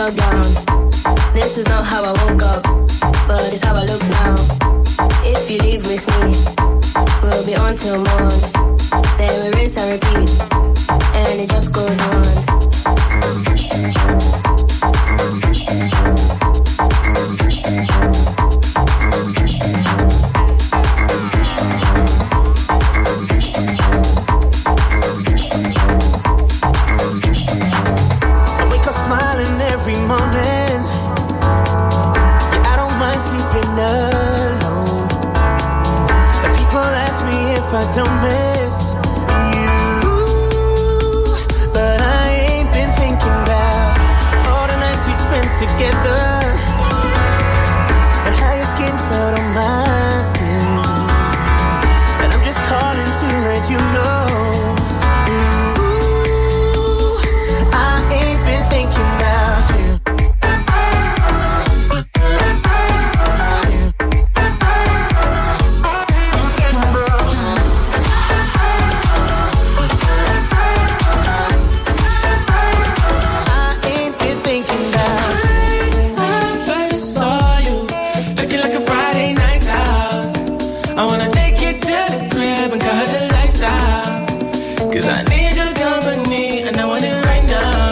plug down. This is not how I woke up, but it's how I look now. If you leave with me, we'll be on till morn. Then we rinse and repeat, and it just goes on. And this goes on. And this goes on. And this goes on. And this goes on. And this goes on. And this goes on. And this goes on. And this goes on. I wake up smiling every morning. Yeah, I don't mind sleeping alone. And people ask me if I don't miss you, but I ain't been thinking about all the nights we spent together and how your skin felt on my skin. And I'm just calling to let you know, thinking about you. I ain't been thinking about you. When I first saw you, looking like a Friday night out. I wanna take you to the crib and cut the lights out. 'Cause I need your company and I want it right now.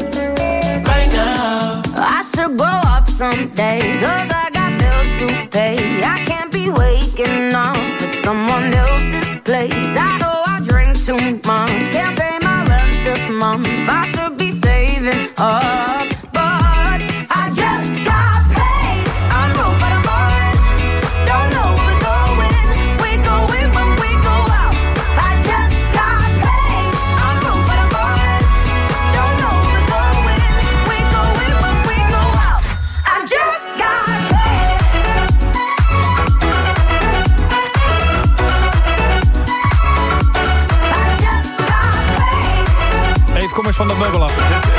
I should grow up someday, 'cause I got bills to pay. I can't be waking up at someone else's place. I know I drink too much, can't pay my rent this month. I should be saving up, but I just got paid. I'm broke but I'm on. Don't know where we're going. We go in when we go out. I just got paid. I'm broke but I'm on. Don't know where we're going. We go in when we go out. I just got paid. I just got paid. Even kom eens van de meubel af.